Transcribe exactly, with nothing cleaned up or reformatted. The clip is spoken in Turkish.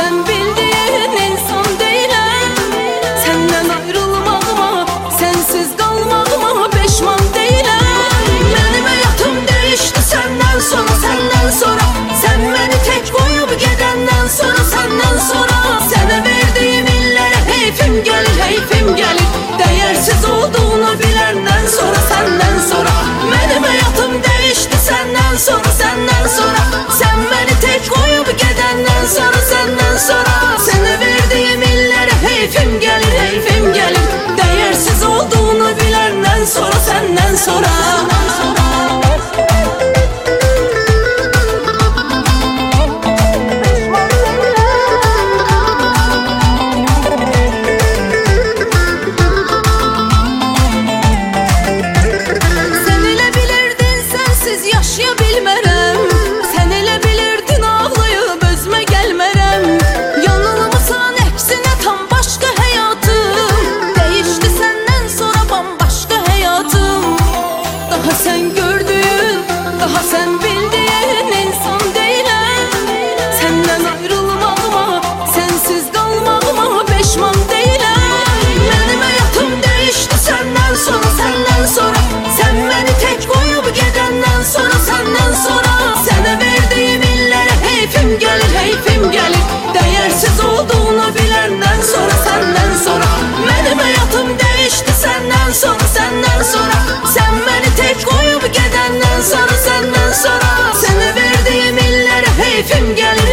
sen bildiğin insan değilim. Senden ayrılmağıma, sensiz kalmağıma pişman değilim. Benim hayatım değişti senden sonra, senden sonra. Sen beni tek koyup gidenden sonra, senden sonra. Sana verdiğim illere heyfim gelir, heyfim gelir. Değersiz olduğunu bilenden sonra, senden sonra. Benim hayatım değişti senden sonra, senden sonra. Sen beni tek koyup gidenden sonra, senden sonra. Sana verdiğim illere heyfim gelir, heyfim gelir. Değersiz olduğunu bilenden sonra, senden sonra. Yaşayabilmərəm, sən elə bilirdin ağlayıb özümə gəlmərəm. Yanılmısan əksinə tam başqa həyatım. Değişdi səndən sonra bambaşqa həyatım. Daha sən gördüyün, daha sən bildiyin insan deyiləm. Səndən ayrılmağıma, sənsiz qalmağıma peşman deyiləm. Mənim həyatım değişdi səndən sonra, səndən sonra. Sən məni tək qoyub gedəndən sonra, senden sonra. Sana verdiğim illere heyfim gelir, heyfim gelir. Değersiz olduğunu bilenden sonra, senden sonra. Benim hayatım değişti senden sonra, senden sonra. Sen beni tek koyup gidenden sonra, senden sonra. Sana verdiğim illere heyfim gelir,